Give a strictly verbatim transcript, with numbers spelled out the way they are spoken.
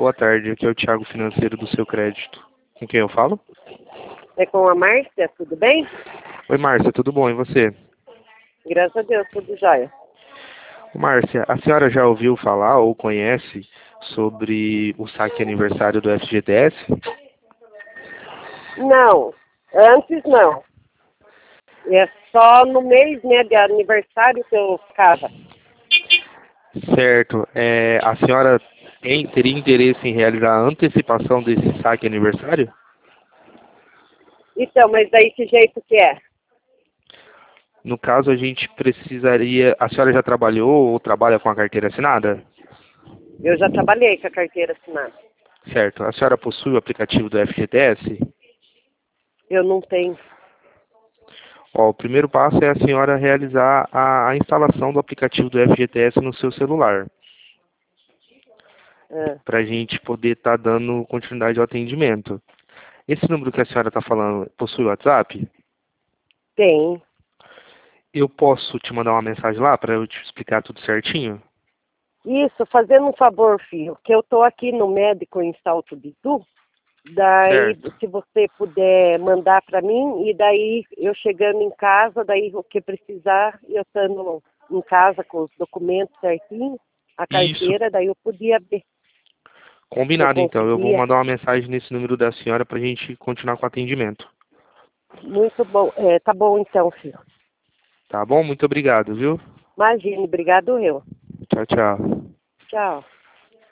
Boa tarde, aqui é o Thiago Financeiro do Seu Crédito. Com quem eu falo? É com a Márcia, tudo bem? Oi, Márcia, tudo bom? E você? Graças a Deus, tudo jóia. Márcia, a senhora já ouviu falar ou conhece sobre o saque aniversário do F G T S? Não, antes não. É só no mês, né, de aniversário que eu ficava. Certo. É, a senhora tem, teria interesse em realizar a antecipação desse saque aniversário? Então, mas daí que jeito que é? No caso, a gente precisaria... A senhora já trabalhou ou trabalha com a carteira assinada? Eu já trabalhei com a carteira assinada. Certo. A senhora possui o aplicativo do F G T S? Eu não tenho. Ó, o primeiro passo é a senhora realizar a, a instalação do aplicativo do F G T S no seu celular, Ah, para a gente poder estar dando continuidade ao atendimento. Esse número que a senhora está falando possui WhatsApp? tem. Eu posso te mandar uma mensagem lá para eu te explicar tudo certinho? Isso, fazendo um favor, filho, que eu tô aqui no médico em Salto Bizu. Daí, Certo. se você puder mandar para mim, e daí eu chegando em casa, daí o que precisar, eu estando em casa com os documentos certinho, a Isso. carteira, daí eu podia ver se eu Combinado, então. Eu vou conseguia. mandar uma mensagem nesse número da senhora para a gente continuar com o atendimento. Muito bom. É, tá bom então, filho. Tá bom? Muito obrigado, viu? Imagine, obrigado eu. Tchau, tchau. Tchau.